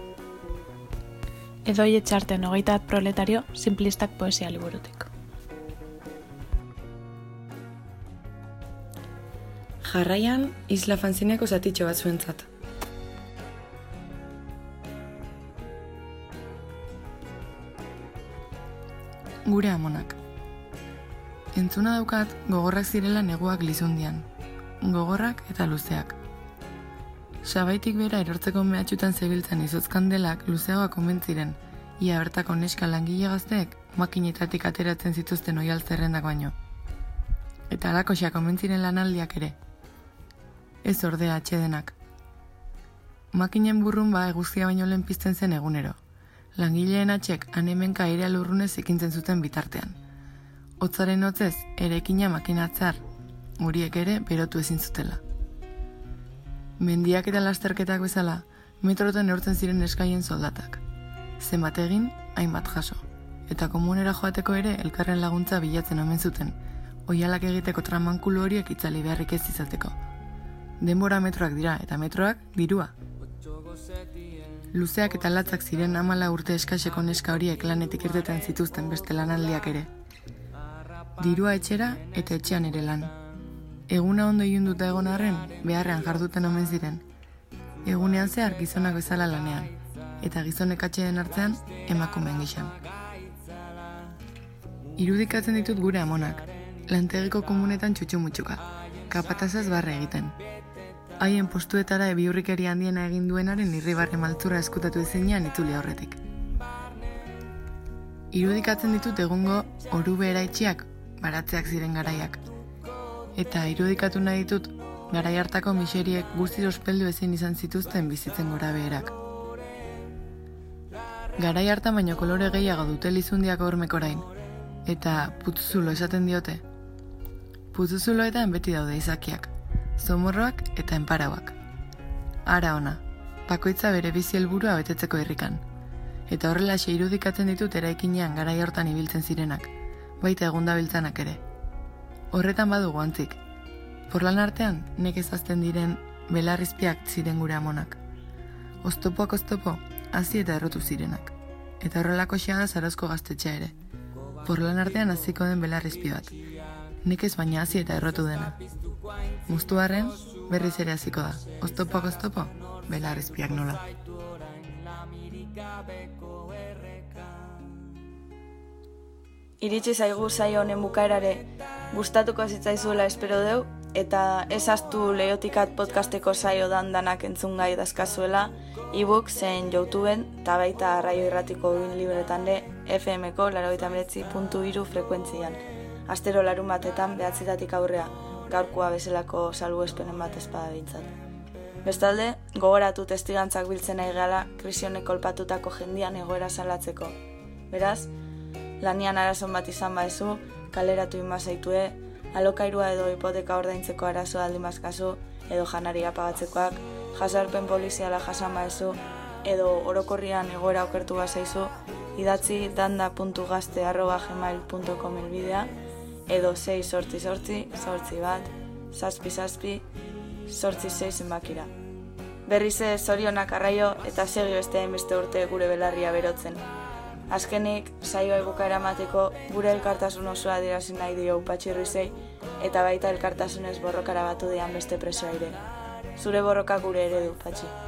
Edoi etxarten hogeita bat proletario, simplistak poesia liburutik. Jarraian, Isla fanzineko zatitxo bat zuentzat. Gure amonak. Entzuna daukat gogorrak zirela neguak lizundian. Gogorrak eta luzeak. Sabaitik bera erortzeko mehatxutan zebiltzen izozkandelak luzeagoak omentziren, ia bertako neska langile gazteek makinetatik ateratzen zituzten oial zerrendak baino. Eta alakoxak omentziren lanaldiak ere. Ez ordea atxedenak. Makinen burrun ba eguzkia baino lehen pizten zen egunero. Langileen atxek anemenka airea lurrunez ekintzen zuten bitartean. Hotzaren hotzez, erekina makinatzar, horiek ere berotu ezin zutela. Mendiak eta lasterketak bezala, metrotan neurtzen ziren eskaien soldatak. Zenbat egin, hainbat jaso. Eta komunera joateko ere elkarren laguntza bilatzen omen zuten, oialak egiteko tramankulu horiek itzali beharrik ez izateko. Denbora metroak dira eta metroak dirua. Luzeak eta latzak ziren hamala urte eskaseko neska horiek lanetik irteten zituzten beste lanaldiak ere. Dirua etxera eta etxean ere lan. Eguna ondo ilunduta egon arren, beharrean jarduten omen ziren. Egunean zehar gizonak bezala lanean, eta gizonek atxeden hartzean emakumeen gixan. Irudikatzen ditut gure amonak, lantegiko komunetan txutxu-mutxuka, kapatazaz barre egiten. Haien postuetara ebiurrikeria handiena egin duenaren irribarre maltzura eskutatu ezinean itzuli aurretik. Irudikatzen ditut egungo orube eraitxiak baratzeak ziren garaiak. Eta irudikatu nahi ditut garai hartako miseriek guztiz ospeldu ezin izan zituzten bizitzen gora beherak. Garai hartan baino kolore gehiago dute lizundiak hormek orain, eta putzuzulo esaten diote. Putzuzuloetan beti daude izakiak, zomorroak eta enparauak. Ara ona, bakoitza bere bizi helburua betetzeko irrikan. Eta horrelaxe irudikatzen ditut eraikinean garai hortan ibiltzen zirenak, baita egun dabiltzanak ere. Horretan badugu antzik. Porlan artean, nekez hazten diren belarrizpiak ziren gure amonak. Oztopoak oztopo, hazi eta errotu zirenak. Eta horrelako xeada Zarauzko gaztetxea ere. Porlan artean haziko den belarrizpi bat. Nekez baina hazi eta errotu dena. Muztuarren, berriz ere haziko da. Oztopoak oztopo, belarrizpiak nola. Iritsi zaigu saio honen bukaerare, gustatuko zitzaizuela espero deu, eta ez ahaztu Leiotikat podcasteko saio dandanak entzungai dazkazuela, e-book zein YouTubeen, eta baita Arraio Irratiko uin libretan de F M-ko laurogeita hemeretzi puntu hiru frekuentzian. Astero larun batetan behatzitatik aurrea, gaurkoa bezalako salbuespenen bat espada bintzat. Bestalde, gogoratu testigantzak biltzen nahi gehala krisionek kolpatutako jendian egoera salatzeko. Beraz, lanian arazon bat izan baezu, kaleratu inbazaitue, alokairua edo hipoteka ordaintzeko arazoa aldimazkazu, edo janaria pagatzekoak, jasarpen poliziala jasan baezu, edo orokorrian egoera okertu bazaizu, idatzi danda puntu gazte arroba gmail puntu com elbidea, edo sei sortzi sortzi, sortzi bat, zazpi zazpi, sortzi sei zenbakira. Berrize zorionak arraio eta segi beste hainbeste urte gure belarria berotzen. Azkenik, saioa bukaera emateko gure elkartasun osoa adierazi nahi dio Patxirrizei eta baita elkartasunez borrokara batu dian beste presoa ere. Zure borroka gure eredu, Patxi.